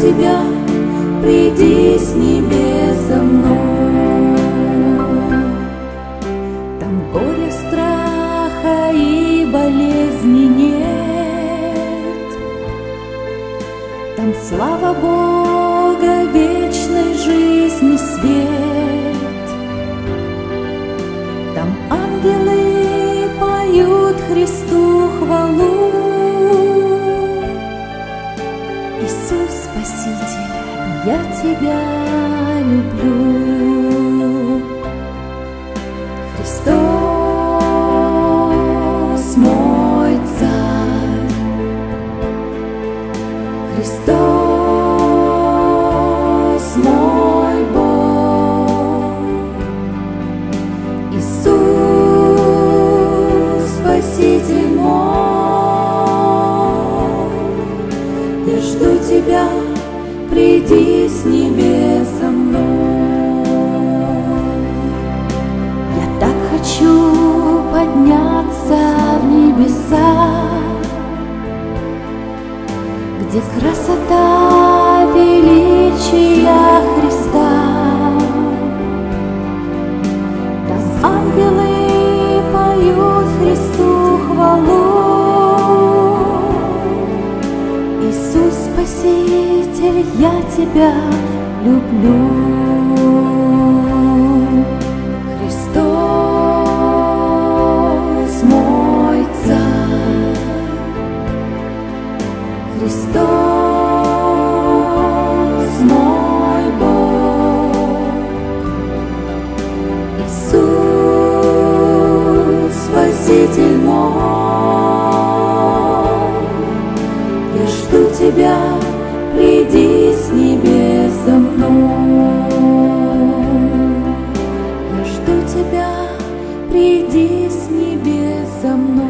Тебя, приди с небес за мной. Там горя, страха и болезни нет, там слава Бога, вечной жизни свет. Там ангелы поют Христу хвалу. Иисус, Спаситель, я Тебя люблю. Христос, мой Царь, Христос, мой Бог, Иисус, Спаситель мой, я жду Тебя, приди с небес за мной. Я так хочу подняться в небеса, где красота величия Христа. Там ангелы поют Христу хвалу. Иисус, Спаситель, я Тебя люблю. Христос, мой Царь, Христос, мой Бог, Иисус, Спаситель мой, я жду Тебя, приди с небес за мной. Я жду Тебя, приди с небес за мной.